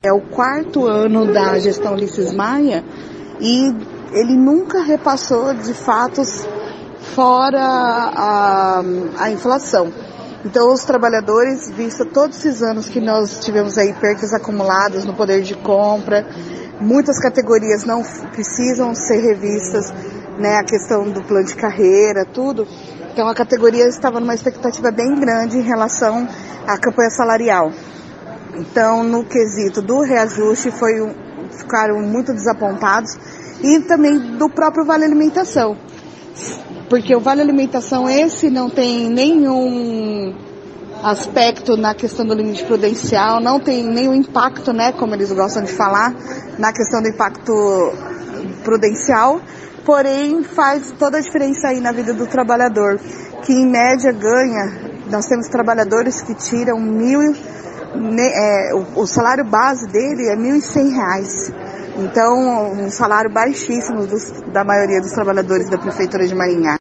É o 4º ano da gestão Ulisses Maia e ele nunca repassou de fatos fora a inflação. Então os trabalhadores, visto todos esses anos que nós tivemos aí percas acumuladas no poder de compra, muitas categorias não precisam ser revistas, né, a questão do plano de carreira, tudo. Então a categoria estava numa expectativa bem grande em relação à campanha salarial. Então no quesito do reajuste ficaram muito desapontados e também do próprio Vale Alimentação. Porque o Vale Alimentação esse não tem nenhum aspecto na questão do limite prudencial, não tem nenhum impacto, né, como eles gostam de falar, na questão do impacto prudencial, porém faz toda a diferença aí na vida do trabalhador, que em média ganha, nós temos trabalhadores que tiram o salário base dele é R$ 1.100. Então, um salário baixíssimo da maioria dos trabalhadores da Prefeitura de Maringá.